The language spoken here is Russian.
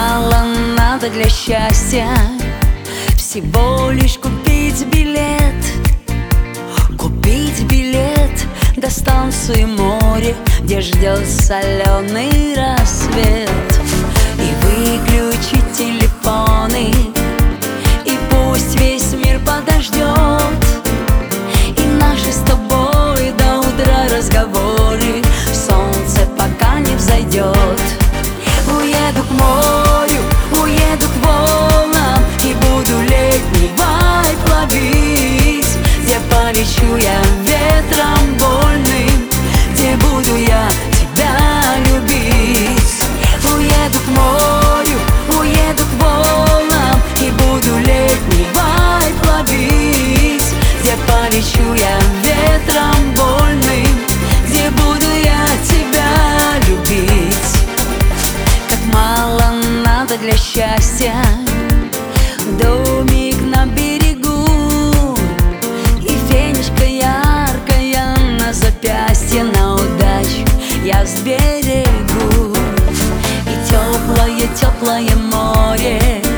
мало надо для счастья, всего лишь купить билет. Купить билет до станции море, где ждет соленый рассвет. И выключить телефоны, и пусть весь мир подождет. И наши с тобой до утра разговоры, солнце пока не взойдет. Уеду к морю, уеду к волнам, и буду летний вайб ловить. Где полечу я ветром вольным, где буду я тебя любить. Уеду к морю, уеду к волнам, и буду летний вайб ловить. Где полечу я ветром вольным, где буду я тебя любить. Мало надо для счастья, домик на берегу, и фенечка яркая на запястье. На удачу я сберегу. И теплое, теплое море,